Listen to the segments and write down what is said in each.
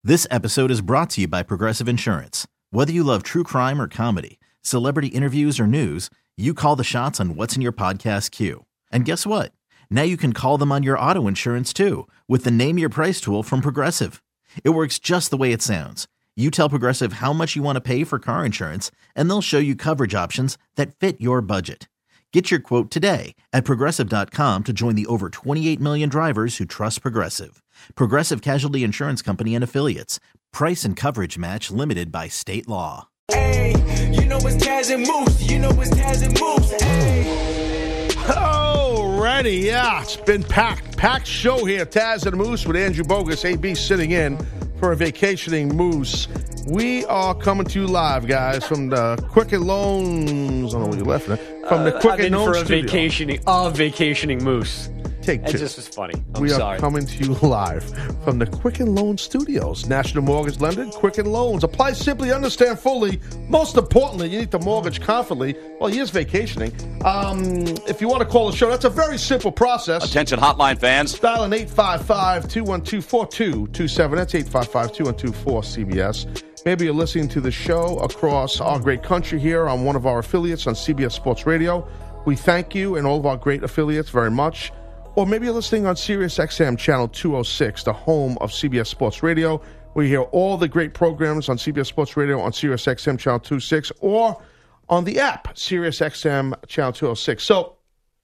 This episode is brought to you by Progressive Insurance. Whether you love true crime or comedy, celebrity interviews or news, you call the shots on what's in your podcast queue. And guess what? Now you can call them on your auto insurance too with the Name Your Price tool from Progressive. It works just the way it sounds. You tell Progressive how much you want to pay for car insurance, and they'll show you coverage options that fit your budget. Get your quote today at Progressive.com to join the over 28 million drivers who trust Progressive. Progressive Casualty Insurance Company and Affiliates. Price and coverage match limited by state law. Hey, you know it's Taz and Moose. You know it's Taz and Moose. Hey. Alrighty, yeah. It's been packed show here. Taz and Moose with Andrew Bogus. AB sitting in for a vacationing Moose. We are coming to you live, guys, from the Quicken Loans. I don't know what you're laughing at. From the Quicken Loans studio. Vacationing Moose. Take two. It just was funny. We are coming to you live from the Quicken Loans Studios. National Mortgage Lender, Quicken Loans. Apply simply, understand fully. Most importantly, you need to mortgage confidently. Well, he is vacationing. If you want to call the show, that's a very simple process. Attention hotline fans. Dial in 855-212-4227. That's 855-212-4CBS. Maybe you're listening to the show across our great country here on one of our affiliates on CBS Sports Radio. We thank you and all of our great affiliates very much. Or maybe you're listening on Sirius XM Channel 206, the home of CBS Sports Radio. We hear all the great programs on CBS Sports Radio on Sirius XM Channel 206 or on the app, Sirius XM Channel 206. So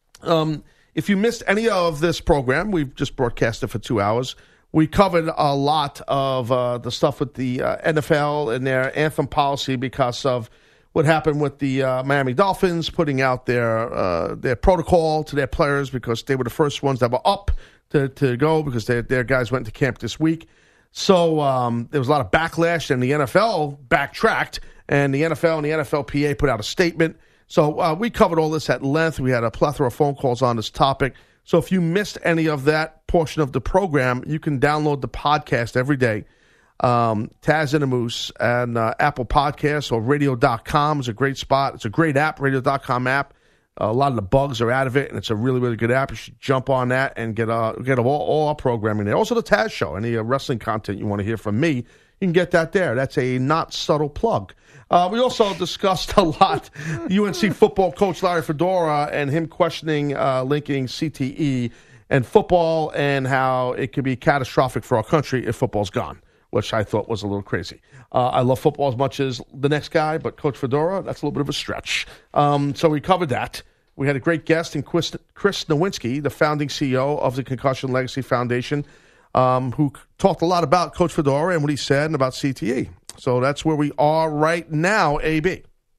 if you missed any of this program, we've just broadcasted for 2 hours. We covered a lot of the stuff with the NFL and their anthem policy because of what happened with the Miami Dolphins putting out their protocol to their players because they were the first ones that were up to go because their guys went to camp this week. So there was a lot of backlash, and the NFL backtracked, and the NFL and the NFLPA put out a statement. So we covered all this at length. We had a plethora of phone calls on this topic. So if you missed any of that portion of the program, you can download the podcast every day. Taz and the Moose and Apple Podcasts or radio.com is a great spot. It's a great app, radio.com app. A lot of the bugs are out of it, and it's a really, really good app. You should jump on that and get all our programming there. Also the Taz Show, any wrestling content you want to hear from me, you can get that there. That's a not subtle plug. We also discussed a lot UNC football coach Larry Fedora and him questioning linking CTE and football and how it could be catastrophic for our country if football's gone, which I thought was a little crazy. I love football as much as the next guy, but Coach Fedora, that's a little bit of a stretch. So we covered that. We had a great guest in Chris Nowinski, the founding CEO of the Concussion Legacy Foundation, who talked a lot about Coach Fedora and what he said and about CTE. So that's where we are right now, AB.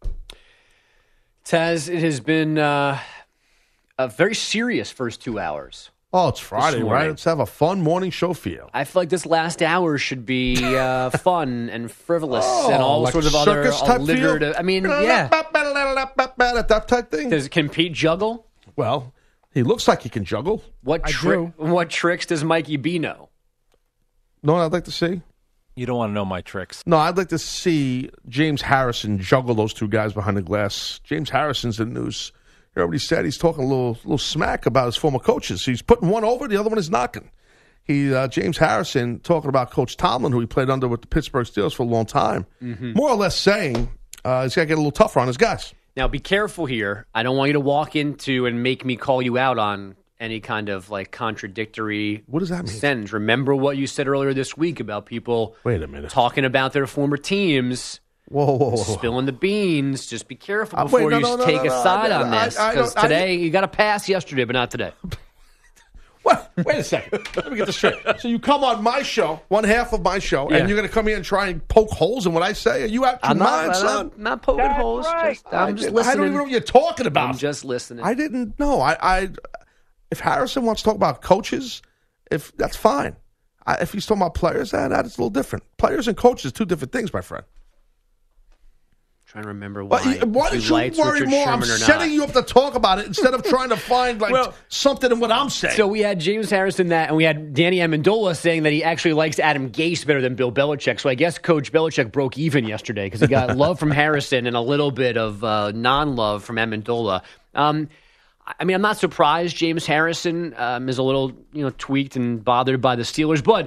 Taz, it has been a very serious first 2 hours. Oh, it's Friday, right? Let's have a fun morning show for you. I feel like this last hour should be fun and frivolous and all like sorts of other alliterative. I mean, yeah. That type thing. Can Pete juggle? Well, he looks like he can juggle. What tricks does Mikey B know? No, I'd like to see. You don't want to know my tricks. No, I'd like to see James Harrison juggle those two guys behind the glass. James Harrison's in the news. You know what he said? He's talking a little smack about his former coaches. He's putting one over, the other one is knocking. James Harrison talking about Coach Tomlin, who he played under with the Pittsburgh Steelers for a long time. Mm-hmm. More or less saying he's got to get a little tougher on his guys. Now, be careful here. I don't want you to walk into and make me call you out on any kind of like contradictory what does that mean? Sentence. Remember what you said earlier this week about people talking about their former teams. Whoa. Spilling the beans. Just be careful before you take a side on this. Because today, you got a pass yesterday, but not today. What? Wait a second. Let me get this straight. So you come on my show, one half of my show, and you're going to come here and try and poke holes in what I say? Are you out your mind, son? I'm not poking holes. Right. I'm just listening. I don't even know what you're talking about. I'm just listening. I didn't know. If Harrison wants to talk about coaches, that's fine. If he's talking about players, that's a little different. Players and coaches, two different things, my friend. Trying to remember why. Why don't you worry more? I'm setting you up to talk about it instead of trying to find something in what I'm saying. So we had James Harrison and we had Danny Amendola saying that he actually likes Adam Gase better than Bill Belichick. So I guess Coach Belichick broke even yesterday because he got love from Harrison and a little bit of non-love from Amendola. I mean, I'm not surprised James Harrison is a little tweaked and bothered by the Steelers, but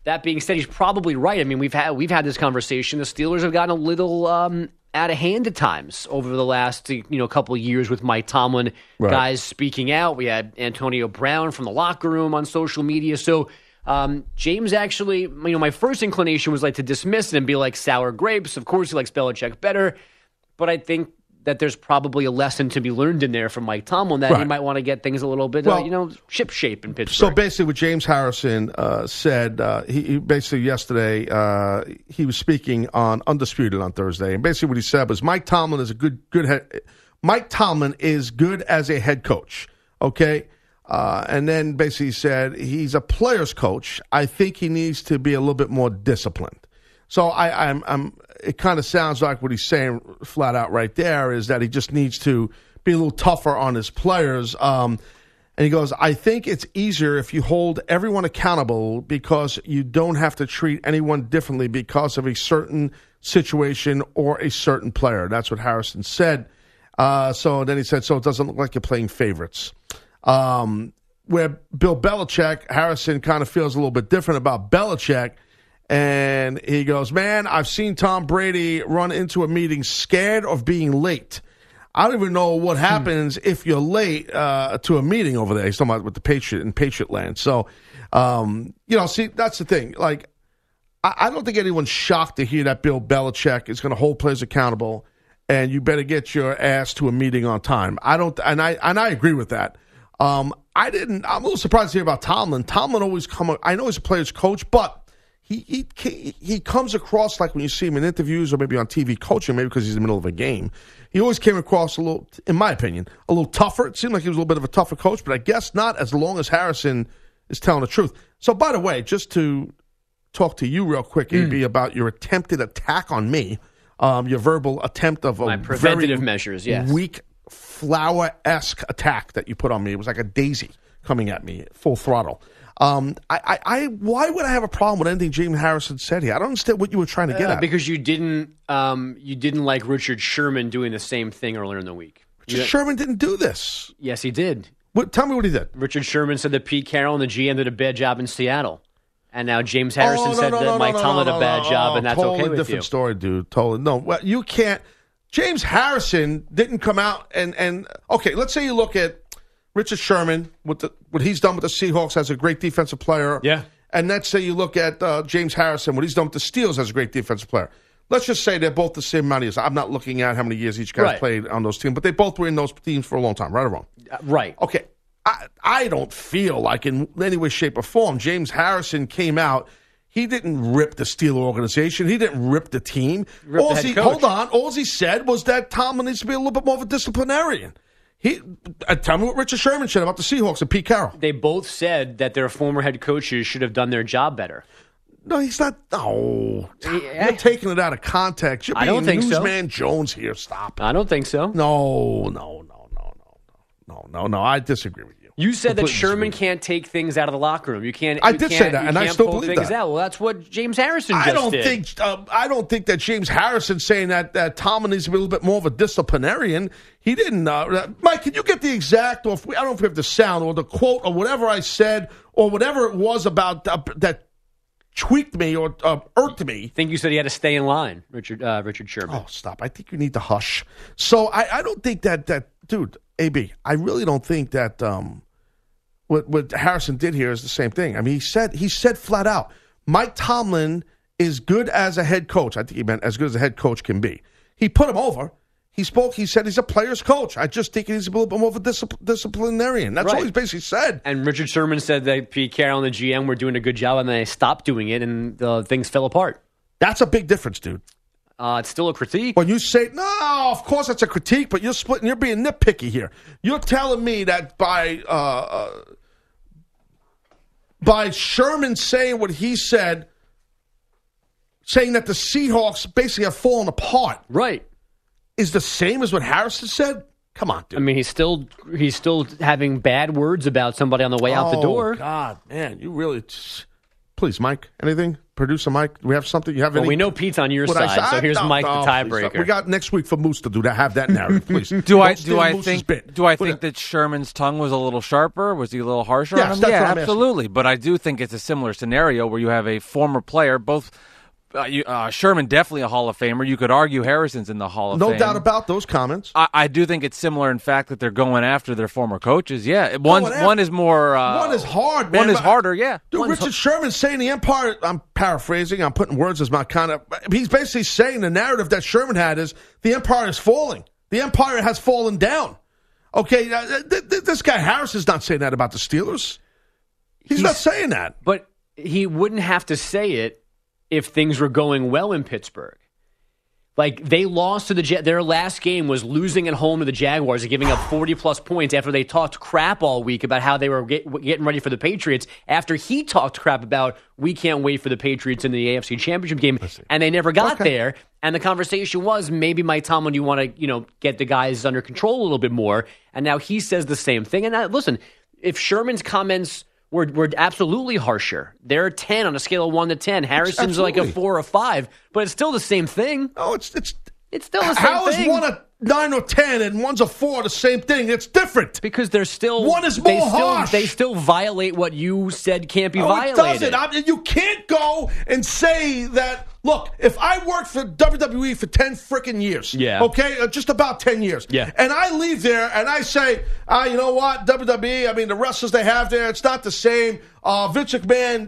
That being said, he's probably right. I mean, we've had this conversation. The Steelers have gotten a little out of hand at times over the last couple of years with Mike Tomlin, guys speaking out. We had Antonio Brown from the locker room on social media. So James actually, my first inclination was like to dismiss it and be like sour grapes. Of course, he likes Belichick better, but I think that there's probably a lesson to be learned in there from Mike Tomlin that he might want to get things a little bit, ship shape in Pittsburgh. So basically what James Harrison said, he basically yesterday, he was speaking on Undisputed on Thursday, and basically what he said was Mike Tomlin is Mike Tomlin is good as a head coach, okay? And then basically he said he's a player's coach. I think he needs to be a little bit more disciplined. So it kind of sounds like what he's saying flat out right there is that he just needs to be a little tougher on his players. And he goes, I think it's easier if you hold everyone accountable because you don't have to treat anyone differently because of a certain situation or a certain player. That's what Harrison said. So then he said, so it doesn't look like you're playing favorites. Where Bill Belichick, Harrison kind of feels a little bit different about Belichick. And he goes, man, I've seen Tom Brady run into a meeting scared of being late. I don't even know what happens if you're late to a meeting over there. He's talking about with the Patriot in Patriot land. So, see, that's the thing. Like, I don't think anyone's shocked to hear that Bill Belichick is going to hold players accountable, and you better get your ass to a meeting on time. I agree with that. I'm a little surprised to hear about Tomlin. Tomlin always I know he's a player's coach, but he comes across like when you see him in interviews or maybe on TV coaching, maybe because he's in the middle of a game. He always came across a little, in my opinion, a little tougher. It seemed like he was a little bit of a tougher coach, but I guess not as long as Harrison is telling the truth. So, by the way, just to talk to you real quick, AB, about your attempted attack on me, your verbal attempt of my preventative measures, yes. Weak flower-esque attack that you put on me. It was like a daisy coming at me, full throttle. Why would I have a problem with anything James Harrison said here? I don't understand what you were trying to get at. Because you didn't like Richard Sherman doing the same thing earlier in the week. Richard Sherman didn't do this. Yes, he did. Tell me what he did. Richard Sherman said that Pete Carroll and the GM did a bad job in Seattle. And now James Harrison said that Mike Tomlin did a bad job, and that's okay with you. Totally different story, dude. Totally. No, well, you can't. James Harrison didn't come out and okay, let's say you look at Richard Sherman, what he's done with the Seahawks as a great defensive player. Yeah. And let's say you look at James Harrison, what he's done with the Steelers as a great defensive player. Let's just say they're both the same amount of years. I'm not looking at how many years each guy's played on those teams, but they both were in those teams for a long time, right or wrong? Right. Okay. I don't feel like in any way, shape, or form James Harrison came out. He didn't rip the Steeler organization. He didn't rip the team. All he said was that Tomlin needs to be a little bit more of a disciplinarian. Tell me what Richard Sherman said about the Seahawks and Pete Carroll. They both said that their former head coaches should have done their job better. No, he's not. No. You're taking it out of context. You're being Newsman Jones here. Stop. I don't think so. No. I disagree with you. You said that Sherman can't take things out of the locker room. I did say that, and I still believe that. Well, that's what James Harrison just did. I don't think that James Harrison saying that Tomlin needs to be a little bit more of a disciplinarian. He didn't. Mike, can you get the exact, I don't know if we have the sound or the quote or whatever I said or whatever it was about that tweaked me or irked me. I think you said he had to stay in line, Richard Sherman. Oh, stop. I think you need to hush. So I don't think that dude, AB, I really don't think that what Harrison did here is the same thing. I mean, he said flat out, Mike Tomlin is good as a head coach. I think he meant as good as a head coach can be. He put him over. He said he's a player's coach. I just think he's a little bit more of a disciplinarian. That's all he's basically said. And Richard Sherman said that Pete Carroll and the GM were doing a good job, and they stopped doing it, and things fell apart. That's a big difference, dude. It's still a critique. When you say, no, of course it's a critique, but you're being nitpicky here. You're telling me that by Sherman saying what he said, saying that the Seahawks basically have fallen apart. Right. Is the same as what Harrison said? Come on, dude. I mean, he's still having bad words about somebody on the way out the door. Oh, God, man. You really... Please, Mike, anything? Producer Mike, do we have something? You have any? We know Pete's on your What I side, said? so here's No, Mike, no, the tiebreaker. please. We got next week for Moose to do that. Have that narrative, please. Do I Moose's think bit. that Sherman's tongue was a little sharper? Was he a little harsher Yes, on him? that's Yeah, what I'm absolutely. But I do think it's a similar scenario where you have a former player, both Sherman definitely a Hall of Famer. You could argue Harrison's in the Hall of Fame. No doubt about those comments. I do think it's similar in fact that they're going after their former coaches. Yeah, one is more. One is hard, man. One is harder. Yeah. Dude, Richard Sherman's saying the Empire. I'm paraphrasing. I'm putting words as my kind of. He's basically saying the narrative that Sherman had is the Empire is falling. The Empire has fallen down. Okay, this guy Harrison's not saying that about the Steelers. He's not saying that. But he wouldn't have to say it if things were going well in Pittsburgh. Like, they lost to their last game was losing at home to the Jaguars and giving up 40-plus points after they talked crap all week about how they were getting ready for the Patriots, after he talked crap about, we can't wait for the Patriots in the AFC Championship game, and they never got there. And the conversation was, maybe Mike Tomlin, you want to get the guys under control a little bit more. And now he says the same thing. And listen, if Sherman's comments were absolutely harsher. They're a 10 on a scale of 1 to 10. Harrison's like a 4 or 5, but it's still the same thing. No, it's still the same how thing. How is one a 9 or 10 and one's a 4 the same thing? It's different. Because they're still one is more harsh. They still violate what you said can't be It violated. doesn't. You can't go and say that. Look, if I worked for WWE for 10 freaking years, okay, just about 10 years, and I leave there and I say, you know what, WWE, I mean, the wrestlers they have there, it's not the same. Vince McMahon,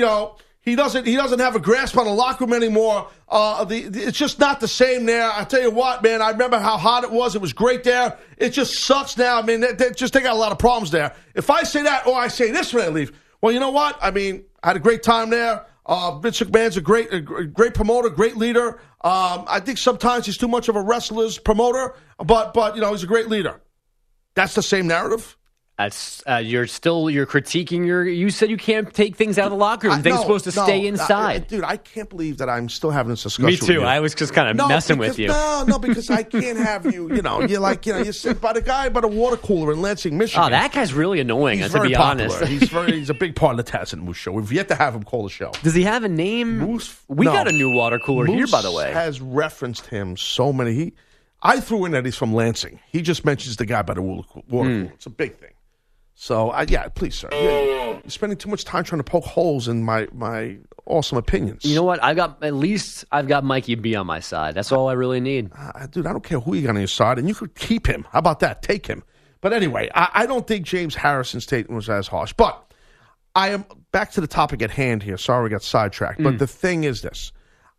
he doesn't have a grasp on the locker room anymore. It's just not the same there. I tell you what, man, I remember how hot it was. It was great there. It just sucks now. I mean, they got a lot of problems there. If I say that or I say this when I leave, well, you know what? I mean, I had a great time there. Vince McMahon's a great promoter, great leader. I think sometimes he's too much of a wrestler's promoter, but he's a great leader. That's the same narrative. That's you're critiquing you said you can't take things out of the locker room. Things are supposed to stay inside. Dude, I can't believe that I'm still having this discussion. Me too. With you. I was just kind of messing with you. No, because I can't have you. You sit by the water cooler in Lansing, Michigan. Oh, that guy's really annoying. He's to very be popular. honest, he's a big part of the Taz and Moose show. We've yet to have him call the show. Does he have a name? Moose. We got a new water cooler Moose here, by the way. Has referenced him so many. I threw in that he's from Lansing. He just mentions the guy by the water cooler. It's a big thing. So, please, sir. You're spending too much time trying to poke holes in my awesome opinions. You know what? I've got Mikey B on my side. That's all I really need. Dude, I don't care who you got on your side, and you could keep him. How about that? Take him. But anyway, I don't think James Harrison's statement was as harsh. But I am back to the topic at hand here. Sorry we got sidetracked. But the thing is this.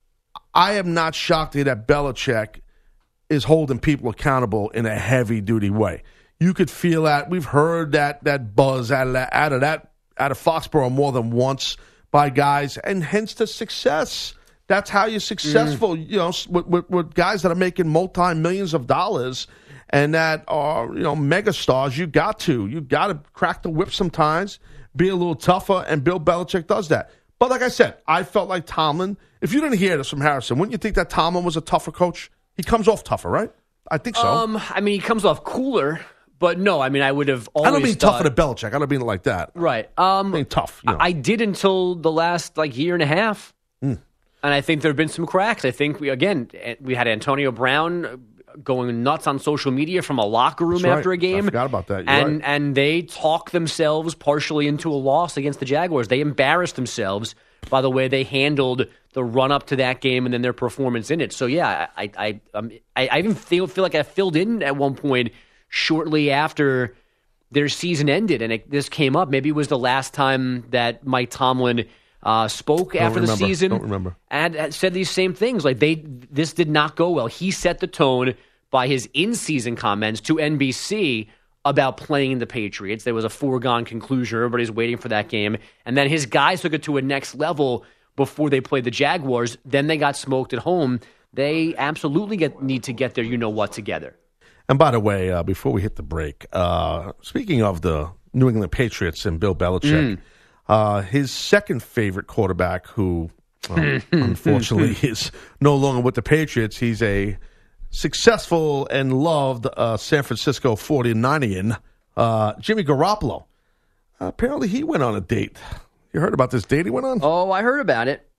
I am not shocked that Belichick is holding people accountable in a heavy-duty way. You could feel that. We've heard that buzz out of Foxborough more than once by guys, and hence the success. That's how you're successful. With guys that are making multi-millions of dollars and that are megastars. You got to crack the whip sometimes, be a little tougher, and Bill Belichick does that. But like I said, I felt like Tomlin. If you didn't hear this from Harrison, wouldn't you think that Tomlin was a tougher coach? He comes off tougher, right? I think so. He comes off cooler. But no, I would have always. I don't mean tougher than Belichick. I don't mean it like that. Right. I mean tough. I did until the last year and a half, and I think there have been some cracks. I think we had Antonio Brown going nuts on social media from a locker room after a game. I forgot about that. And they talked themselves partially into a loss against the Jaguars. They embarrassed themselves by the way they handled the run up to that game and then their performance in it. So yeah, I even feel like I filled in at one point shortly after their season ended, and this came up. Maybe it was the last time that Mike Tomlin spoke after the season. Don't remember. And said these same things. This did not go well. He set the tone by his in-season comments to NBC about playing the Patriots. There was a foregone conclusion. Everybody's waiting for that game. And then his guys took it to a next level before they played the Jaguars. Then they got smoked at home. They absolutely need to get their you-know-what together. And by the way, before we hit the break, speaking of the New England Patriots and Bill Belichick, his second favorite quarterback, who unfortunately is no longer with the Patriots, he's a successful and loved San Francisco 49er, Jimmy Garoppolo. Apparently he went on a date. You heard about this date he went on? Oh, I heard about it.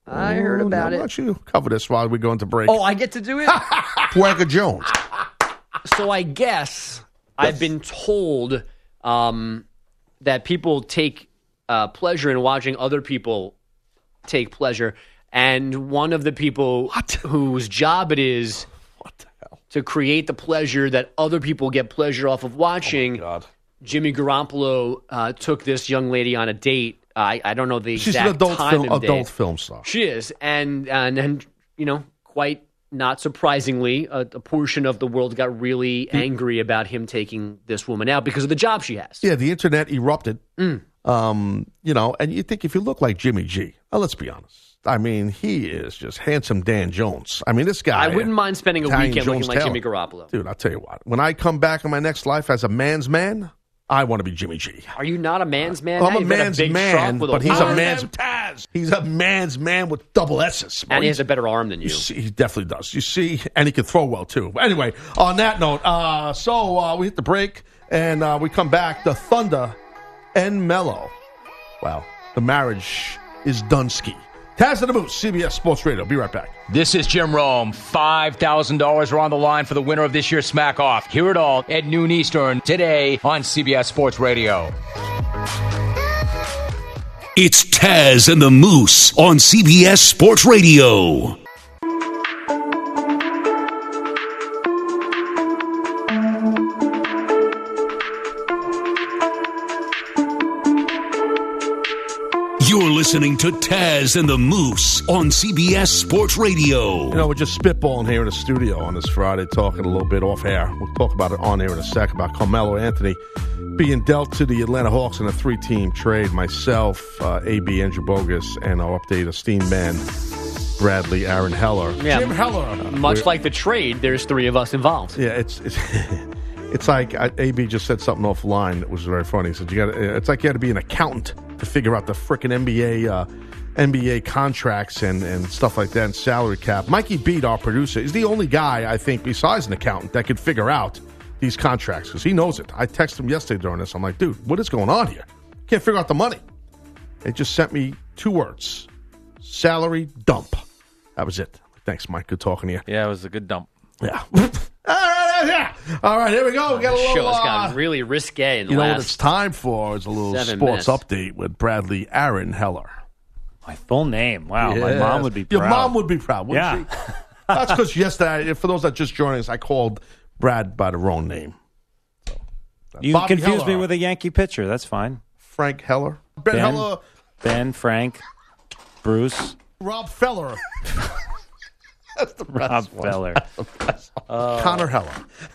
I heard about Why it. don't you cover this while we go into break? Oh, I get to do it? Puerca Jones. So I guess I've been told that people take pleasure in watching other people take pleasure. And one of the people whose job it is to create the pleasure that other people get pleasure off of watching, Jimmy Garoppolo took this young lady on a date. I don't know the exact time and date. adult film star. She is. And quite not surprisingly, a portion of the world got really angry about him taking this woman out because of the job she has. Yeah, the internet erupted. And you think if you look like Jimmy G, let's be honest. I mean, he is just handsome Dan Jones. I mean, this guy. I wouldn't mind spending a Italian weekend Jones looking like Taylor. Jimmy Garoppolo. Dude, I'll tell you what. When I come back in my next life as a man's man, I want to be Jimmy G. Are you not a man's man? I'm now? a You've got man's big man, truck with but he's a horn. man's Taz. He's a man's man with double S's. And he has a better arm than you. He definitely does. You see, and he can throw well, too. Anyway, on that note, we hit the break, and we come back. The Thunder and Melo. Wow. The marriage is done-ski. Taz and the Moose, CBS Sports Radio. Be right back. This is Jim Rome. $5,000 are on the line for the winner of this year's Smack Off. Hear it all at noon Eastern today on CBS Sports Radio. It's Taz and the Moose on CBS Sports Radio. You're listening to Taz and the Moose on CBS Sports Radio. We're just spitballing here in the studio on this Friday, talking a little bit off air. We'll talk about it on air in a sec, about Carmelo Anthony being dealt to the Atlanta Hawks in a 3-team trade. Myself, AB Andrew Bogus, and our update esteemed man, Bradley Aaron Heller. Yeah, Jim Heller. Much like the trade, there's three of us involved. Yeah, it's like AB just said something offline that was very funny. He said it's like you had to be an accountant to figure out the frickin' NBA contracts and stuff like that, and salary cap. Mikey Beat, our producer, is the only guy, I think, besides an accountant, that could figure out these contracts, because he knows it. I texted him yesterday during this. I'm like, dude, what is going on here? Can't figure out the money. They just sent me 2 words. Salary dump. That was it. Thanks, Mike. Good talking to you. Yeah, it was a good dump. Yeah. All right, here we go. We got a little. Show's gotten really risque in the You know last what it's time for? It's a little 7 sports minutes. update with Bradley Aaron Heller. My full name. Wow, my Yes. mom would be proud. Your mom would be proud, wouldn't Yeah. she? That's because yesterday, for those that just joined us, I called Brad by the wrong name. You Bobby confused me Heller. with a Yankee pitcher. That's fine. Frank Heller. Ben Heller. Ben, Frank, Bruce, Rob Feller. That's the best Rob one. Feller. Connor Heller.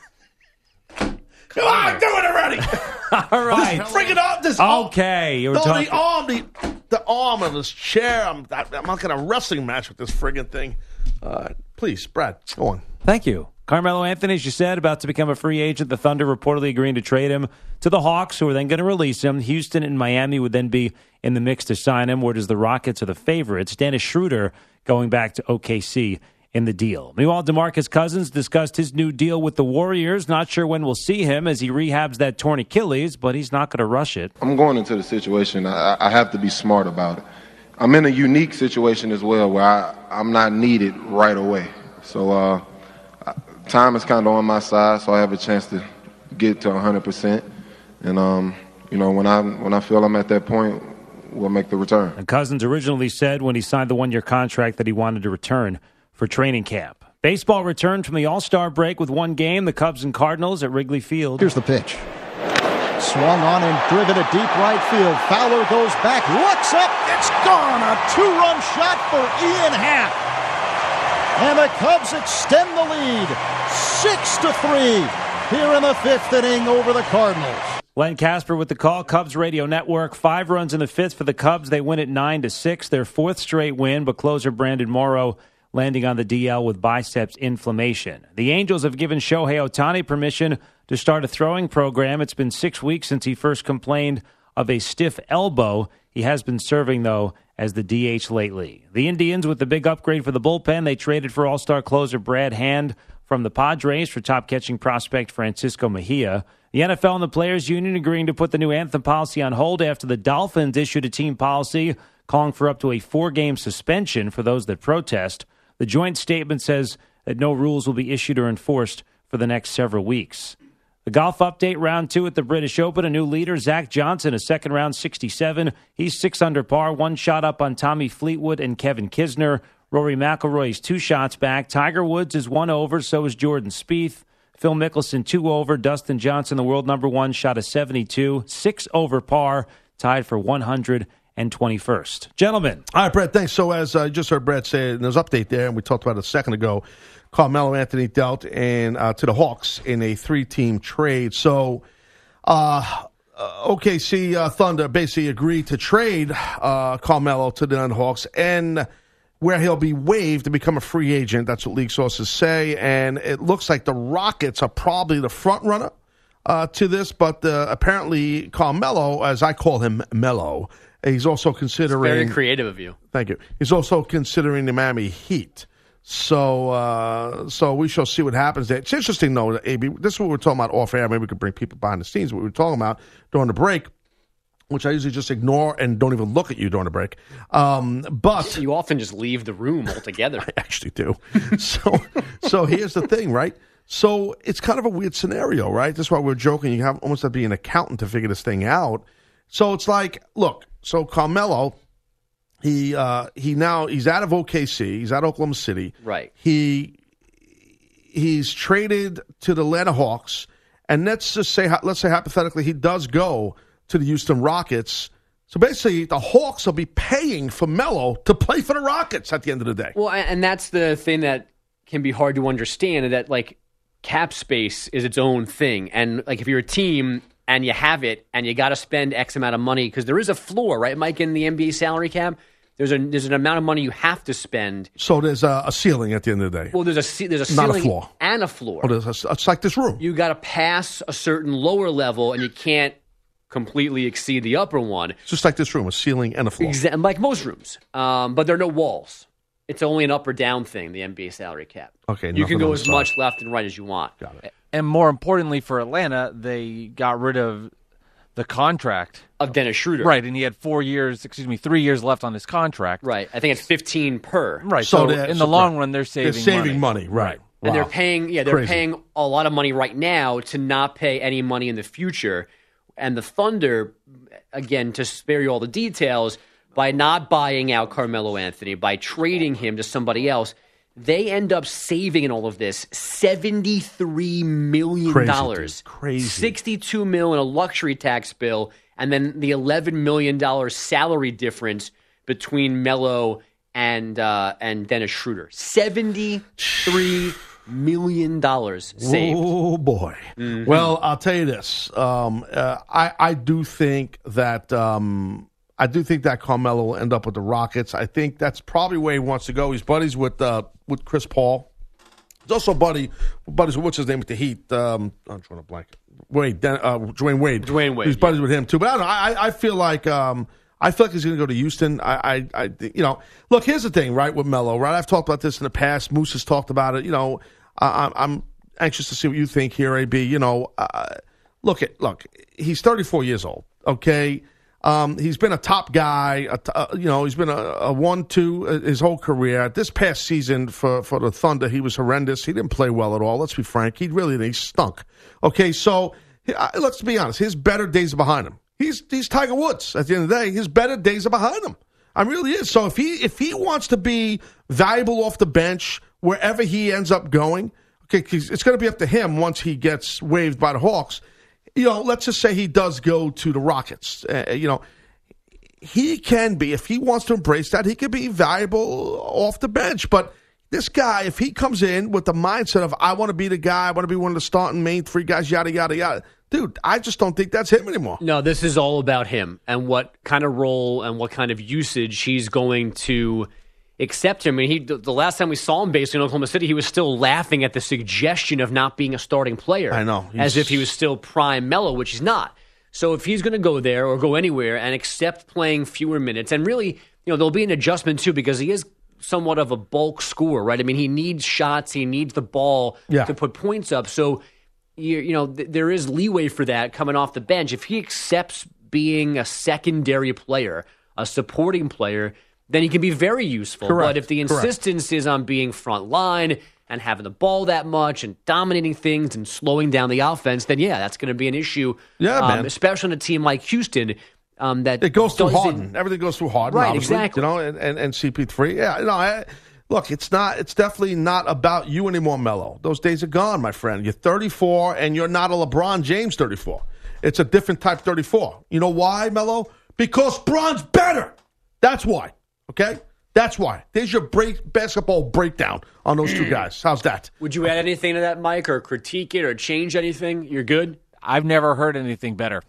Come on, do it already. All right. Bring it up. This arm. Okay. You were No, talking. the arm of this chair. I'm not going to wrestling match with this friggin' thing. Please, Brad, go on. Thank you. Carmelo Anthony, as you said, about to become a free agent. The Thunder reportedly agreeing to trade him to the Hawks, who are then going to release him. Houston and Miami would then be in the mix to sign him, whereas the Rockets are the favorites. Dennis Schroeder going back to OKC in the deal. Meanwhile, DeMarcus Cousins discussed his new deal with the Warriors. Not sure when we'll see him as he rehabs that torn Achilles, but he's not going to rush it. I'm going into the situation. I have to be smart about it. I'm in a unique situation as well where I'm not needed right away. So time is kind of on my side, so I have a chance to get to 100%. And, when I feel I'm at that point, we'll make the return. And Cousins originally said when he signed the one-year contract that he wanted to return for training camp. Baseball returned from the All-Star break with one game, the Cubs and Cardinals at Wrigley Field. Here's the pitch. Swung on and driven to deep right field. Fowler goes back, looks up, it's gone. A 2-run shot for Ian Happ. And the Cubs extend the lead 6-3 here in the 5th inning over the Cardinals. Len Casper with the call. Cubs Radio Network. 5 runs in the 5th for the Cubs. They win at 9-6. Their 4th straight win, but closer Brandon Morrow landing on the DL with biceps inflammation. The Angels have given Shohei Ohtani permission to start a throwing program. It's been 6 weeks since he first complained of a stiff elbow. He has been serving, though, as the DH lately. The Indians, with the big upgrade for the bullpen, they traded for all-star closer Brad Hand from the Padres for top catching prospect Francisco Mejia. The NFL and the Players Union agreeing to put the new anthem policy on hold after the Dolphins issued a team policy calling for up to a 4-game suspension for those that protest. The joint statement says that no rules will be issued or enforced for the next several weeks. The golf update, round 2 at the British Open. A new leader, Zach Johnson, a second round 67. He's 6 under par, 1 shot up on Tommy Fleetwood and Kevin Kisner. Rory McIlroy's 2 shots back. Tiger Woods is 1 over, so is Jordan Spieth. Phil Mickelson 2 over. Dustin Johnson, the world number 1, shot a 72. 6 over par, tied for 121st. Gentlemen. All right, Brett, thanks. So as I just heard Brett say in his update there, and we talked about it a second ago, Carmelo Anthony dealt to the Hawks in a 3-team trade. So OKC Thunder basically agreed to trade Carmelo to the Hawks, and where he'll be waived to become a free agent. That's what league sources say. And it looks like the Rockets are probably the front runner to this, but apparently Carmelo, as I call him, Melo, he's also considering... It's very creative of you. Thank you. He's also considering the Miami Heat. So we shall see what happens there. It's interesting, though, AB, this is what we're talking about off air. Maybe we could bring people behind the scenes. What we were talking about during the break, which I usually just ignore and don't even look at you during the break. But you often just leave the room altogether. I actually do. So here's the thing, right? So it's kind of a weird scenario, right? That's why we're joking. You almost have to be an accountant to figure this thing out. So it's like, look, so Carmelo, he's out of OKC. He's out of Oklahoma City. Right. He's traded to the Atlanta Hawks, and let's say hypothetically he does go to the Houston Rockets. So basically, the Hawks will be paying for Melo to play for the Rockets at the end of the day. Well, and that's the thing that can be hard to understand, that like cap space is its own thing, and like if you're a team and you have it and you got to spend X amount of money, because there is a floor, right, Mike, in the NBA salary cap. There's an amount of money you have to spend. So there's a ceiling at the end of the day. Well, there's a ceiling not a floor. And a floor. Oh, it's like this room. You got to pass a certain lower level, and you can't completely exceed the upper one. It's just like this room, a ceiling and a floor. Like most rooms. But there are no walls. It's only an up or down thing, the NBA salary cap. Okay, you can go as much left and right as you want. Got it. And more importantly for Atlanta, they got rid of the contract of Dennis Schroeder. Right, and he had 3 years left on his contract. Right. I think it's 15 per. Right. So in the long run, they're saving money. Right. And Wow. they're paying a lot of money right now to not pay any money in the future. And the Thunder, again, to spare you all the details, by not buying out Carmelo Anthony, by trading him to somebody else, they end up saving in all of this $73 million. Crazy. $62 million in a luxury tax bill, and then the $11 million salary difference between Melo and Dennis Schroeder. $73 million saved. Oh, boy. Mm-hmm. Well, I'll tell you this. I do think that Carmelo will end up with the Rockets. I think that's probably where he wants to go. He's buddies with Chris Paul. He's also buddies with, what's his name, with the Heat? I'm trying to blank. Dwayne Wade. Dwayne Wade. He's buddies with him too. But I don't know. I feel like he's going to go to Houston. Look, here's the thing, right, with Melo, right? I've talked about this in the past. Moose has talked about it. I'm anxious to see what you think here, AB. Look, he's 34 years old, okay? He's been a top guy. He's been a 1-2 his whole career. This past season for the Thunder, he was horrendous. He didn't play well at all. Let's be frank. He stunk. Okay, so let's be honest. His better days are behind him. He's Tiger Woods. At the end of the day, his better days are behind him. I really is. So if he wants to be valuable off the bench wherever he ends up going, okay, 'cause it's going to be up to him once he gets waived by the Hawks. Let's just say he does go to the Rockets. He can be, if he wants to embrace that, he can be valuable off the bench. But this guy, if he comes in with the mindset of, I want to be the guy, I want to be one of the starting main 3 guys, yada, yada, yada. Dude, I just don't think that's him anymore. No, this is all about him and what kind of role and what kind of usage he's going to accept him. I mean, the last time we saw him basically in Oklahoma City, he was still laughing at the suggestion of not being a starting player. I know. As if he was still prime Melo, which he's not. So if he's going to go there or go anywhere and accept playing fewer minutes, and really, there'll be an adjustment too, because he is somewhat of a bulk scorer, right? I mean, he needs shots, he needs the ball to put points up. So, there is leeway for that coming off the bench. If he accepts being a secondary player, a supporting player, then he can be very useful. Correct. But if the insistence is on being front line and having the ball that much and dominating things and slowing down the offense, then that's going to be an issue. Yeah, man. Especially on a team like Houston. That it goes through Harden. Everything goes through Harden, right? Obviously, Exactly. And CP3. Yeah, look, it's definitely not about you anymore, Melo. Those days are gone, my friend. You're 34, and you're not a LeBron James 34. It's a different type 34. You know why, Melo? Because Bron's better. That's why. Okay, that's why. There's your basketball breakdown on those two guys. How's that? Would you add anything to that, Mike, or critique it, or change anything? You're good. I've never heard anything better.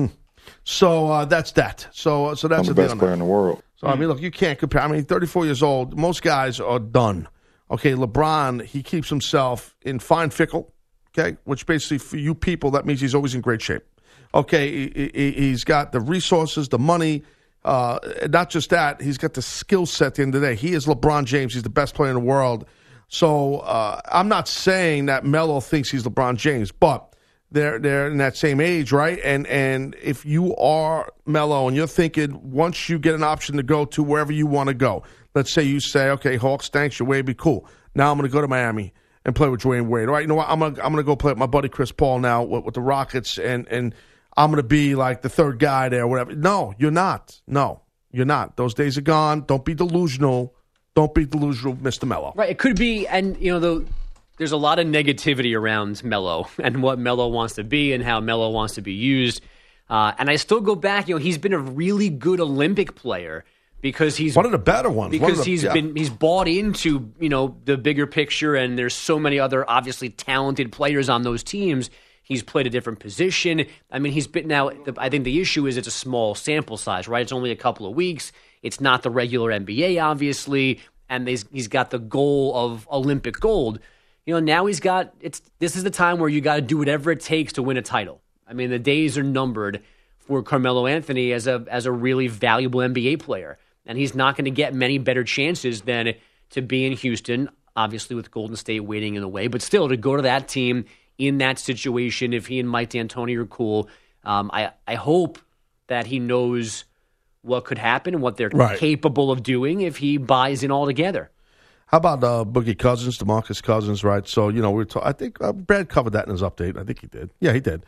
So that's that. So that's I'm the best player in the world. So, I mean, look, you can't compare. I mean, 34 years old, most guys are done. Okay, LeBron, he keeps himself in fine fickle, okay, which basically for you people, that means he's always in great shape. Okay, he's got the resources, the money, not just that, he's got the skill set at the end of the day. He is LeBron James. He's the best player in the world. So I'm not saying that Melo thinks he's LeBron James, but they're in that same age, right? And if you are Melo and you're thinking once you get an option to go to wherever you want to go, let's say you say, okay, Hawks, thanks, your way be cool. Now I'm going to go to Miami and play with Dwayne Wade. All right, you know what? I'm gonna go play with my buddy Chris Paul now with the Rockets, and I'm going to be like the third guy there, or whatever. No, you're not. No, you're not. Those days are gone. Don't be delusional. Don't be delusional, Mr. Melo. Right. It could be, and there's a lot of negativity around Melo and what Melo wants to be and how Melo wants to be used. And I still go back, he's been a really good Olympic player because he's one of the better ones. Because he's bought into, the bigger picture, and there's so many other obviously talented players on those teams. He's played a different position. I mean, he's been now. I think the issue is it's a small sample size, right? It's only a couple of weeks. It's not the regular NBA, obviously, and he's got the goal of Olympic gold. Now he's got this is the time where you got to do whatever it takes to win a title. I mean, the days are numbered for Carmelo Anthony as a really valuable NBA player, and he's not going to get many better chances than to be in Houston, obviously with Golden State waiting in the way, but still to go to that team in that situation. If he and Mike D'Antoni are cool, I hope that he knows what could happen and what they're capable of doing if he buys in altogether. How about Boogie Cousins, DeMarcus Cousins, right? So, I think Brad covered that in his update. I think he did. Yeah, he did.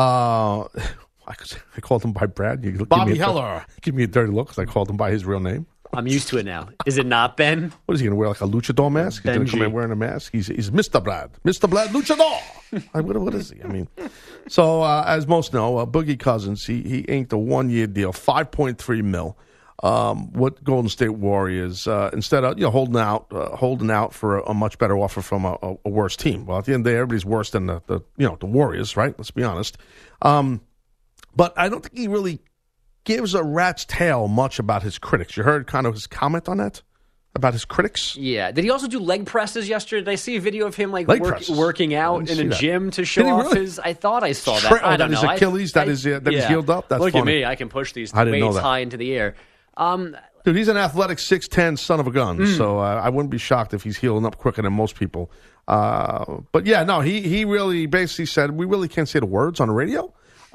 I called him by Brad. Bobby Heller. Give me a dirty look because I called him by his real name. I'm used to it now. Is it not Ben? What is he going to wear, like a luchador mask? He's going to come in wearing a mask? He's Mr. Brad. Mr. Brad Luchador. What is he? I mean, so as most know, Boogie Cousins, he inked a one-year deal, $5.3 million. What Golden State Warriors instead of holding out for a much better offer from a worse team. Well, at the end of the day, everybody's worse than the Warriors, right? Let's be honest. But I don't think he really gives a rat's tail much about his critics. You heard kind of his comment on that about his critics. Yeah. Did he also do leg presses yesterday? Did I see a video of him working out in a gym to show off his? I thought I saw that. I don't know. His Achilles that is healed up. That's Look funny. at me. I can push these weights high into the air. Dude, he's an athletic 6'10" son of a gun, so I wouldn't be shocked if he's healing up quicker than most people. But yeah, no, he really basically said we really can't say the words on the radio.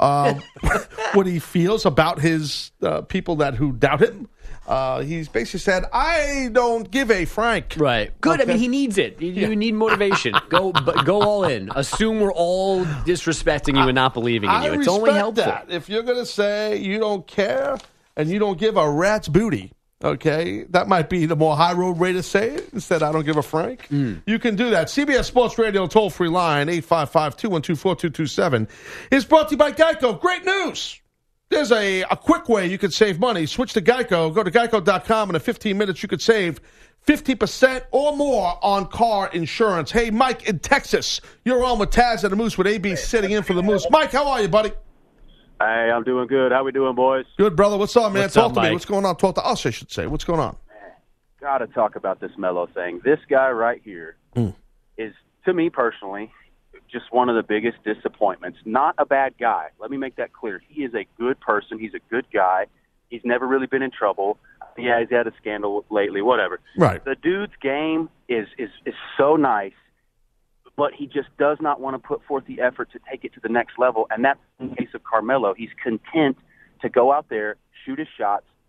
What he feels about his people who doubt him. He's basically said, I don't give a frank. Right. Good. Okay. I mean, he needs it. You need motivation. Go all in. Assume we're all disrespecting you and not believing in you. It's only helpful. That. If you're going to say you don't care and you don't give a rat's booty, okay, that might be the more high road way to say it. Instead, I don't give a frank. You can do that. CBS Sports Radio toll-free line, 855-212-4227, is brought to you by Geico. Great news. There's a quick way you could save money. Switch to Geico. Go to geico.com. In 15 minutes, you could save 50% or more on car insurance. Hey, Mike in Texas, you're on with Taz and the Moose with AB sitting in for the Moose. Mike, how are you, buddy? Hey, I'm doing good. How we doing, boys? Good, brother. What's up, man? Talk to Mike? me. What's going on? Talk to us, I should say. What's going on? Got to talk about this Melo thing. This guy right here is, to me personally, just one of the biggest disappointments. Not a bad guy. Let me make that clear. He is a good person. He's a good guy. He's never really been in trouble. Yeah, he's had a scandal lately, whatever. Right. The dude's game is so nice, but he just does not want to put forth the effort to take it to the next level, and that's in the case of Carmelo. He's content to go out there, shoot his shots,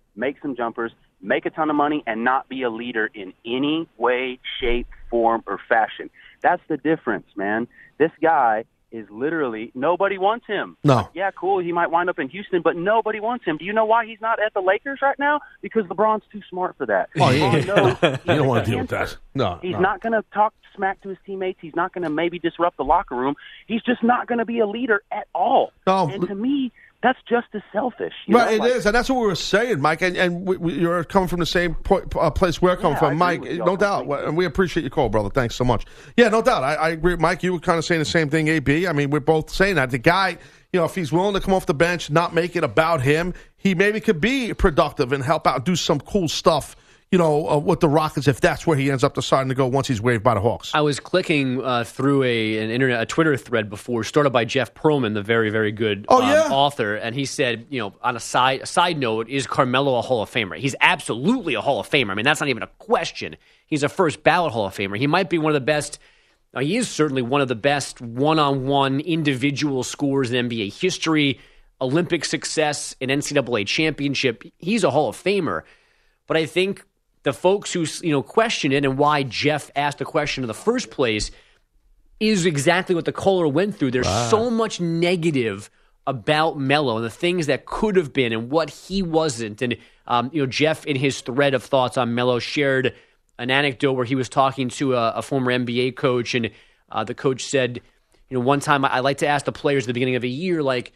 make some jumpers, make a ton of money, and not be a leader in any way, shape, form, or fashion. That's the difference, man. This guy is literally, nobody wants him. No. Yeah, cool, he might wind up in Houston, but nobody wants him. Do you know why he's not at the Lakers right now? Because LeBron's too smart for that. Oh, yeah. LeBron knows You don't want to he's deal with that. No. He's not going to talk smack to his teammates. He's not going to maybe disrupt the locker room. He's just not going to be a leader at all. No. And to me, that's just as selfish. Right, it is, and that's what we were saying, Mike. And you're coming from the same place we're coming from, Mike. No doubt, and we appreciate your call, brother. Thanks so much. Yeah, no doubt. I agree, Mike. You were kind of saying the same thing, AB. I mean, we're both saying that the guy, if he's willing to come off the bench, not make it about him, he maybe could be productive and help out, do some cool stuff. With the Rockets, if that's where he ends up deciding to go once he's waived by the Hawks. I was clicking through a Twitter thread before, started by Jeff Pearlman, the very, very good author, and he said, on a side note, is Carmelo a Hall of Famer? He's absolutely a Hall of Famer. I mean, that's not even a question. He's a first ballot Hall of Famer. He might be one of the best. He is certainly one of the best one-on-one individual scorers in NBA history. Olympic success, an NCAA championship. He's a Hall of Famer, but I think the folks who question it and why Jeff asked the question in the first place is exactly what the caller went through. There's so much negative about Melo and the things that could have been and what he wasn't. And Jeff, in his thread of thoughts on Melo, shared an anecdote where he was talking to a former NBA coach, and the coach said, one time I like to ask the players at the beginning of a year, like,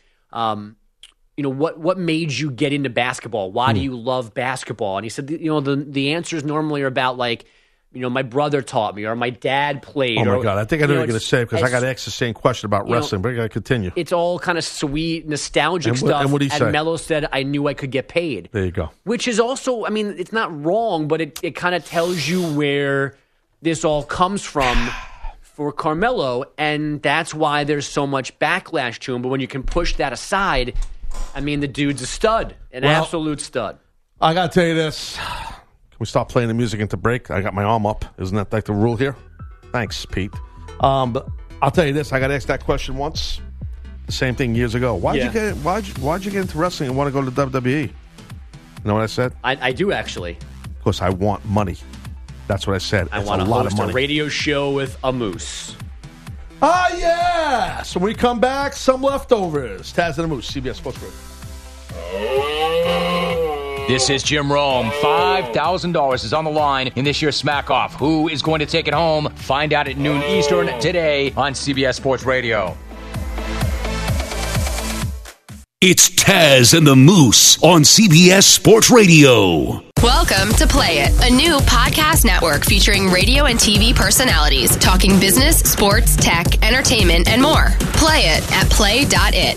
what made you get into basketball? Why do you love basketball? And he said, the answers normally are about, like, my brother taught me or my dad played. Oh, my God. I think I know what you're going to say because I got asked the same question about wrestling, but I got to continue. It's all kind of sweet, nostalgic stuff. And what did he say? Melo said, I knew I could get paid. There you go. Which is also, it's not wrong, but it kind of tells you where this all comes from for Carmelo, and that's why there's so much backlash to him. But when you can push that aside, the dude's a stud, an absolute stud. I got to tell you this. Can we stop playing the music into break? I got my arm up. Isn't that like the rule here? Thanks, Pete. But I'll tell you this. I got asked that question once. The same thing years ago. Why'd you get into wrestling and want to go to WWE? You know what I said? I do, actually. Because I want money. That's what I said. I want to host a radio show with a moose. Ah, yeah! So when we come back, some leftovers. Taz and the Moose, CBS Sports Radio. This is Jim Rome. $5,000 is on the line in this year's Smack Off. Who is going to take it home? Find out at noon Eastern today on CBS Sports Radio. It's Taz and the Moose on CBS Sports Radio. Welcome to Play It, a new podcast network featuring radio and TV personalities talking business, sports, tech, entertainment, and more. Play it at play.it.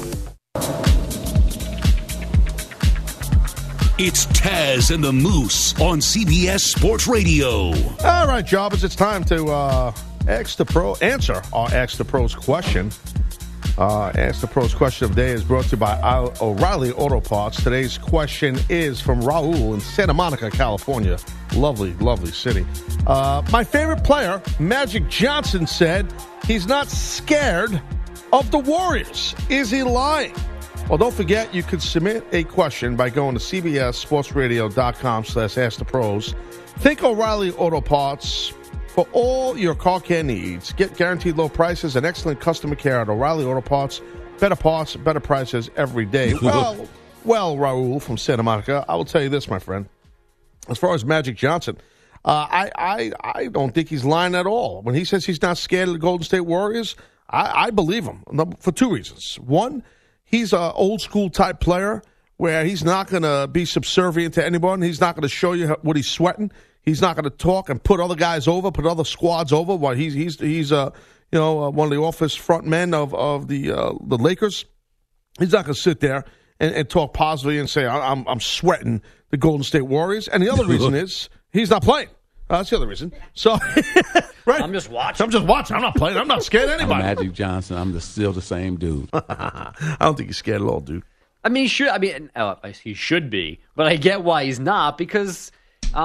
It's Taz and the Moose on CBS Sports Radio. All right, jobbers, it's time to answer our Ask the Pros question. Ask the Pros question of the day is brought to you by O'Reilly Auto Parts. Today's question is from Raul in Santa Monica, California. Lovely, lovely city. My favorite player, Magic Johnson, said he's not scared of the Warriors. Is he lying? Well, don't forget, you can submit a question by going to cbssportsradio.com/askthepros. Think O'Reilly Auto Parts for all your car care needs. Get guaranteed low prices and excellent customer care at O'Reilly Auto Parts. Better parts, better prices every day. Well, Raul from Santa Monica, I will tell you this, my friend. As far as Magic Johnson, I don't think he's lying at all. When he says he's not scared of the Golden State Warriors, I believe him for two reasons. One, he's an old-school type player where he's not going to be subservient to anyone. He's not going to show you what he's sweating. He's not going to talk and put other guys over, put other squads over. While he's one of the office front men of the Lakers. He's not going to sit there and talk positively and say I'm sweating the Golden State Warriors. And the other reason is he's not playing. That's the other reason. So, right? I'm just watching. I'm not playing. I'm not scared of anybody. I'm Magic Johnson. I'm still the same dude. I don't think he's scared at all, dude. He should. He should be. But I get why he's not, because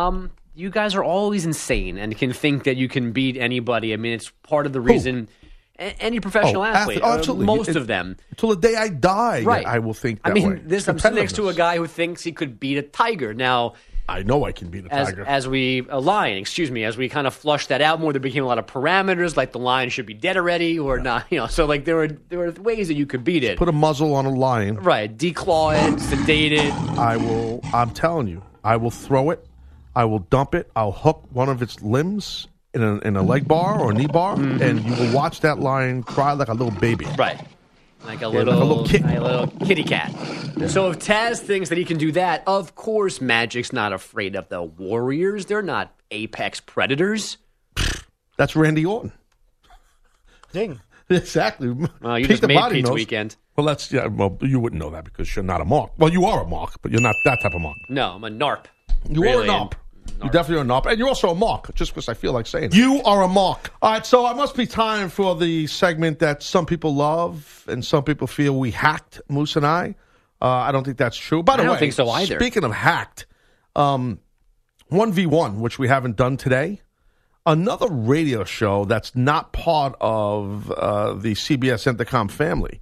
you guys are always insane and can think that you can beat anybody. It's part of the reason Any professional athlete. Oh, absolutely. Most of them. Until the day I die, Right. I will think that I mean, way. I'm sitting next to a guy who thinks he could beat a tiger. Now, I know I can beat a tiger. as we kind of flushed that out more, there became a lot of parameters, like the lion should be dead already or not. So like there were ways that you could beat it. Put a muzzle on a lion. Right, declaw it, sedate it. I'm telling you, I will throw it. I will dump it. I'll hook one of its limbs in a leg bar or a knee bar, and you will watch that lion cry like a little baby. Right. Like a little kitty cat. Yeah. So if Taz thinks that he can do that, of course Magic's not afraid of the Warriors. They're not apex predators. That's Randy Orton. Ding. Exactly. Well, you just made Pete's weekend. Well, you wouldn't know that because you're not a mark. Well, you are a mark, but you're not that type of mark. No, I'm a NARP. You are a NARP. You definitely are a NARP. And you're also a mark, just because I feel like saying it. You are a mark. All right, so it must be time for the segment that some people love and some people feel we hacked, Moose and I. I don't think that's true. By the way, I don't think so either. Speaking of hacked, 1v1, which we haven't done today, another radio show that's not part of the CBS Intercom family,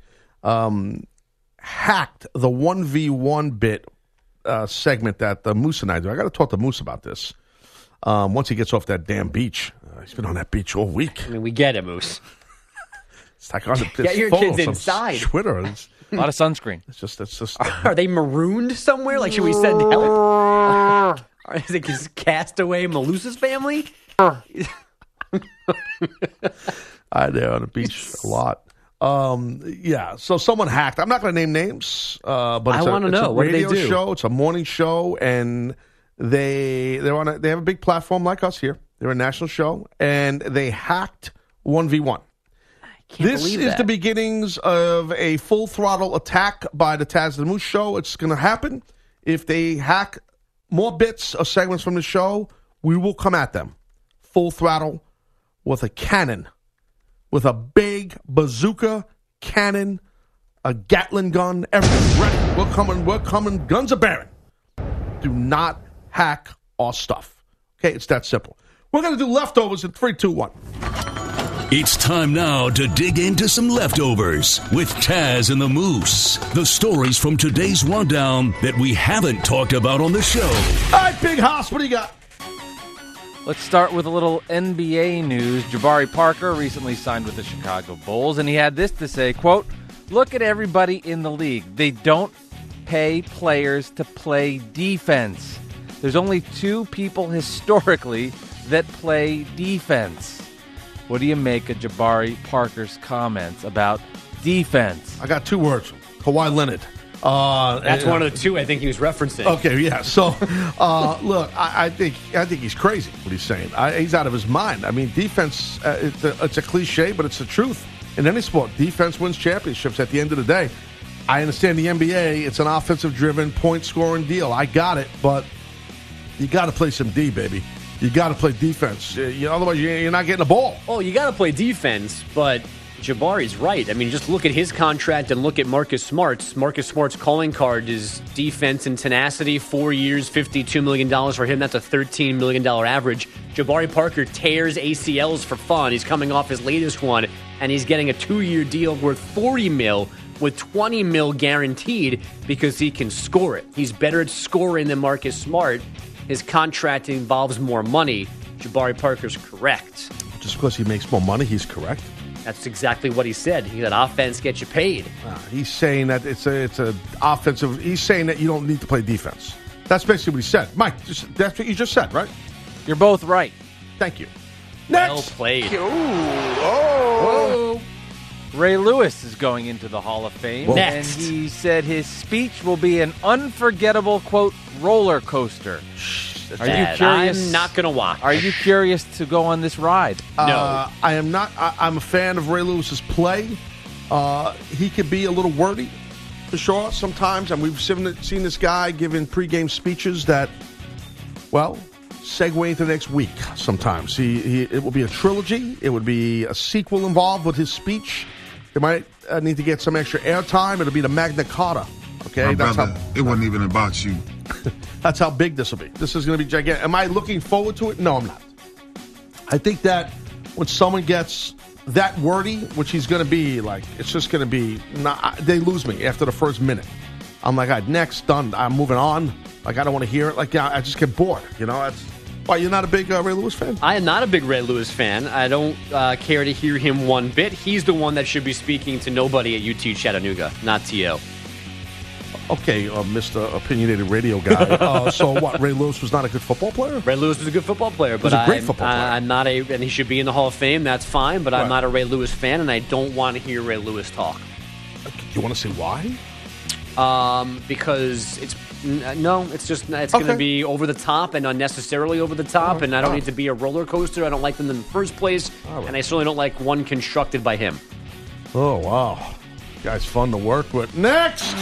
hacked the 1v1 bit segment that Moose and I do. I got to talk to Moose about this once he gets off that damn beach. He's been on that beach all week. I mean, we get it, Moose. It's like on the get your kids inside. Twitter. A lot of sunscreen. It's just. Are they marooned somewhere? Like, should we send help? Is it Castaway Malusa's family? I'm there on the beach a lot. Yeah, so someone hacked. I'm not going to name names, but I want to know. What do they do? Show. It's a morning show, and they have a big platform like us here. They're a national show, and they hacked 1v1. This is the beginnings of a full throttle attack by the Taz the Moose show. It's going to happen. If they hack more bits or segments from the show, we will come at them full throttle with a cannon. With a big bazooka, cannon, a Gatling gun, everything ready. We're coming, guns are bearing. Do not hack our stuff. Okay, it's that simple. We're going to do leftovers in 3, 2, 1. It's time now to dig into some leftovers with Taz and the Moose. The stories from today's rundown that we haven't talked about on the show. All right, Big Hoss, what do you got? Let's start with a little NBA news. Jabari Parker recently signed with the Chicago Bulls, and he had this to say, quote, "Look at everybody in the league. They don't pay players to play defense. There's only 2 people historically that play defense." What do you make of Jabari Parker's comments about defense? I got 2 words. Kawhi Leonard. That's one of the 2 I think he was referencing. Okay, yeah. So, look, I think he's crazy what he's saying. He's out of his mind. I mean, defense, it's a cliche, but it's the truth. In any sport, defense wins championships at the end of the day. I understand the NBA, it's an offensive-driven, point-scoring deal. I got it, but you got to play some D, baby. You got to play defense. Otherwise, you're not getting the ball. Oh, you got to play defense, but Jabari's right. I mean, just look at his contract and look at Marcus Smart's. Marcus Smart's calling card is defense and tenacity. 4 years, $52 million for him. That's a $13 million average. Jabari Parker tears ACLs for fun. He's coming off his latest one, and he's getting a 2-year deal worth $40 million with $20 million guaranteed because he can score it. He's better at scoring than Marcus Smart. His contract involves more money. Jabari Parker's correct. Just because he makes more money, he's correct? That's exactly what he said. He said offense gets you paid. He's saying that it's a offensive. He's saying that you don't need to play defense. That's basically what he said. Mike, that's what you just said, right? You're both right. Thank you. Well Next. played. Whoa. Ray Lewis is going into the Hall of Fame. Whoa. Next. And he said his speech will be an unforgettable, quote, roller coaster. Are you curious? I'm not going to watch. Are you curious to go on this ride? No. I am not. I'm a fan of Ray Lewis's play. He could be a little wordy, for sure, sometimes. And we've seen this guy giving pregame speeches that, well, segue into next week sometimes. It will be a trilogy. It would be a sequel involved with his speech. They might need to get some extra airtime. It'll be the Magna Carta. Okay, it wasn't even about you. That's how big this will be. This is going to be gigantic. Am I looking forward to it? No, I'm not. I think that when someone gets that wordy, which he's going to be, like, it's just going to be, they lose me after the first minute. I'm like, all right, next, done. I'm moving on. Like, I don't want to hear it. Like, I just get bored. You know, that's why you're not a big Ray Lewis fan? I am not a big Ray Lewis fan. I don't care to hear him one bit. He's the one that should be speaking to nobody at UT Chattanooga, not T.O. Okay, Mr. Opinionated Radio Guy. So what, Ray Lewis was not a good football player? Ray Lewis was a good football player. He was a great football player. I'm not and he should be in the Hall of Fame, that's fine, but Right. I'm not a Ray Lewis fan, and I don't want to hear Ray Lewis talk. You want to say why? Because it's going to be over the top and unnecessarily over the top, and I don't need to be a roller coaster. I don't like them in the first place, and I certainly don't like one constructed by him. Oh, wow. Guy's fun to work with. Next!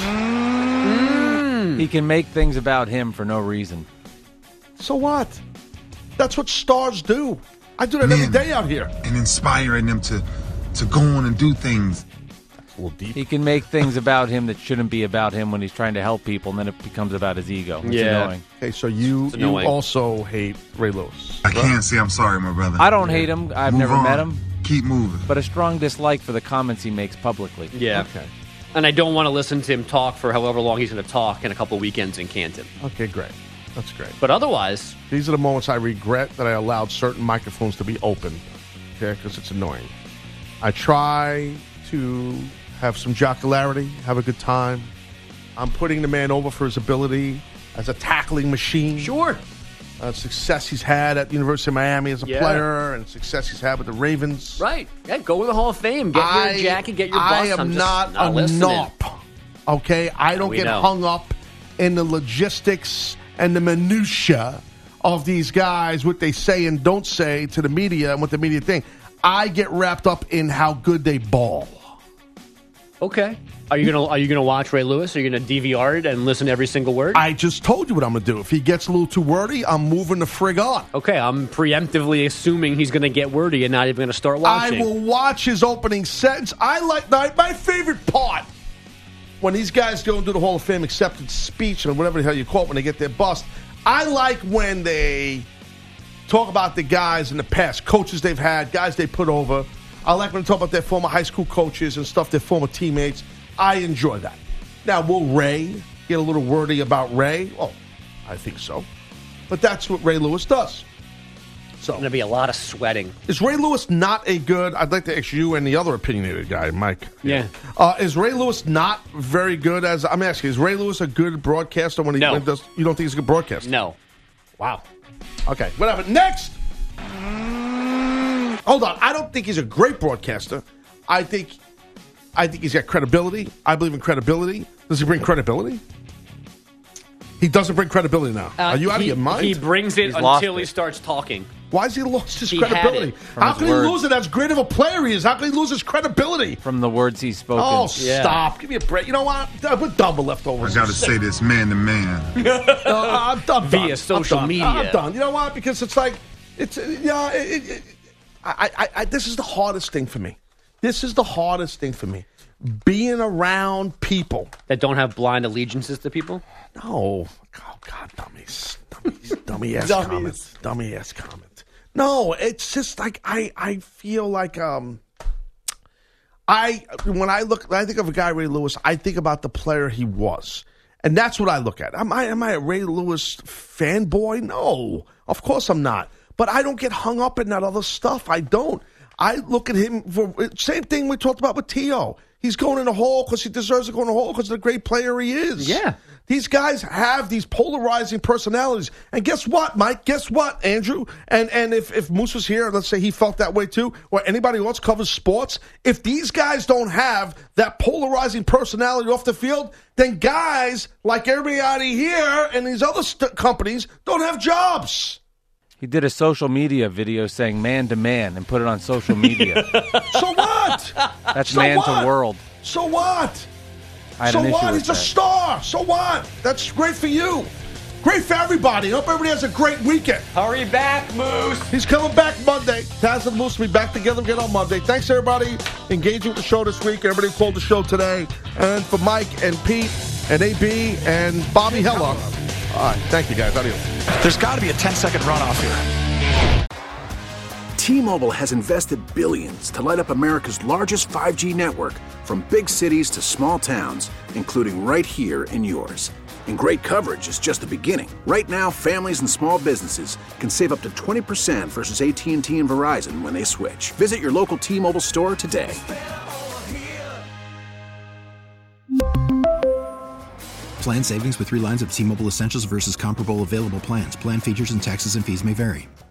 He can make things about him for no reason. So what? That's what stars do. I do that every day out here. And inspiring them to go on and do things. A little deep. He can make things about him that shouldn't be about him when he's trying to help people, and then it becomes about his ego. It's annoying. Okay, so you also hate Ray Lewis. I can't say I'm sorry, my brother. I don't hate him. I've Move never on. met him. Keep moving. But a strong dislike for the comments he makes publicly. Yeah. Okay. And I don't want to listen to him talk for however long he's going to talk in a couple weekends in Canton. Okay, great. That's great. But otherwise, these are the moments I regret that I allowed certain microphones to be open. Okay, because it's annoying. I try to have some jocularity, have a good time. I'm putting the man over for his ability as a tackling machine. Sure. Success he's had at the University of Miami as a player, and success he's had with the Ravens. right. Yeah, go in the Hall of Fame. Get your jacket, get your bus. I am I'm just not a listening. nop. Okay? I don't We get know. hung up in the logistics and the minutia of these guys, what they say and don't say to the media and what the media think. I get wrapped up in how good they ball. Okay. Are you gonna watch Ray Lewis? Are you gonna DVR it and listen to every single word? I just told you what I'm going to do. If he gets a little too wordy, I'm moving the frig on. Okay, I'm preemptively assuming he's gonna get wordy and not even gonna start watching. I will watch his opening sentence. I like my favorite part when these guys go and do the Hall of Fame acceptance speech or whatever the hell you call it when they get their bust. I like when they talk about the guys in the past, coaches they've had, guys they put over. I like when they talk about their former high school coaches and stuff, their former teammates. I enjoy that. Now, will Ray get a little wordy about Ray? Well, I think so. But that's what Ray Lewis does. So, going to be a lot of sweating. Is Ray Lewis not a good... I'd like to ask you and the other opinionated guy, Mike. Yeah. Is Ray Lewis not very good as... I'm asking, is Ray Lewis a good broadcaster when he does... You don't think he's a good broadcaster? No. Wow. Okay, whatever. Next! Hold on. I don't think he's a great broadcaster. I think he's got credibility. I believe in credibility. Does he bring credibility? He doesn't bring credibility now. Are you out of your mind? He brings it until he starts talking. Why has he lost his He had credibility? it How his can he words. lose it? As great of a player he is. How can he lose his credibility? From the words he's spoken. Oh, stop. Give me a break. You know what? We're double leftovers. I got to say this man to man. I'm done. Via social media. I'm done. You know what? Because it's like, this is the hardest thing for me. This is the hardest thing for me. Being around people that don't have blind allegiances to people? No. Oh, God, dummies. Dummy-ass comment. Dummy-ass comment. No, it's just like I feel like when I think of a guy, Ray Lewis, I think about the player he was. And that's what I look at. Am I a Ray Lewis fanboy? No. Of course I'm not. But I don't get hung up in that other stuff. I don't. I look at him for same thing we talked about with T.O. He's going in the Hall because he deserves to go in the Hall because of the great player he is. Yeah. These guys have these polarizing personalities. And guess what, Mike? Guess what, Andrew? And if Moose was here, let's say he felt that way too, or anybody else covers sports, if these guys don't have that polarizing personality off the field, then guys like everybody here and these other companies don't have jobs. He did a social media video saying man to man and put it on social media. So what? That's So man what? to world. So what? I had So an issue what? with He's a that. star. So what? That's great for you. Great for everybody. Hope everybody has a great weekend. Hurry back, Moose. He's coming back Monday. Taz and Moose will be back together again on Monday. Thanks, everybody, engaging with the show this week. Everybody who called the show today. And for Mike and Pete and AB and Bobby Heller. All right. Thank you, guys. Adios. There's got to be a 10-second runoff here. T-Mobile has invested billions to light up America's largest 5G network, from big cities to small towns, including right here in yours. And great coverage is just the beginning. Right now, families and small businesses can save up to 20% versus AT&T and Verizon when they switch. Visit your local T-Mobile store today. Plan savings with 3 lines of T-Mobile Essentials versus comparable available plans. Plan features and taxes and fees may vary.